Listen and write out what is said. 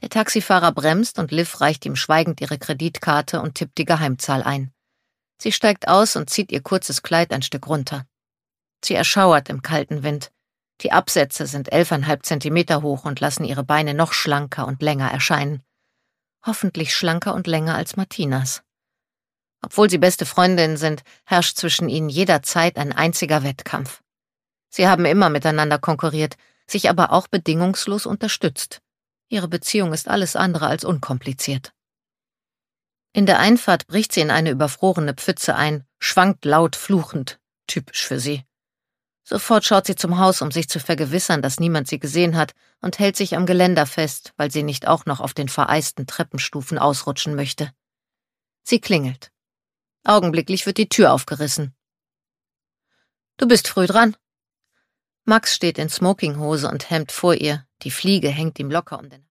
Der Taxifahrer bremst und Liv reicht ihm schweigend ihre Kreditkarte und tippt die Geheimzahl ein. Sie steigt aus und zieht ihr kurzes Kleid ein Stück runter. Sie erschauert im kalten Wind. Die Absätze sind 11,5 Zentimeter hoch und lassen ihre Beine noch schlanker und länger erscheinen. Hoffentlich schlanker und länger als Martinas. Obwohl sie beste Freundinnen sind, herrscht zwischen ihnen jederzeit ein einziger Wettkampf. Sie haben immer miteinander konkurriert, sich aber auch bedingungslos unterstützt. Ihre Beziehung ist alles andere als unkompliziert. In der Einfahrt bricht sie in eine überfrorene Pfütze ein, schwankt laut fluchend, typisch für sie. Sofort schaut sie zum Haus, um sich zu vergewissern, dass niemand sie gesehen hat, und hält sich am Geländer fest, weil sie nicht auch noch auf den vereisten Treppenstufen ausrutschen möchte. Sie klingelt. Augenblicklich wird die Tür aufgerissen. »Du bist früh dran.« Max steht in Smokinghose und Hemd vor ihr, die Fliege hängt ihm locker um den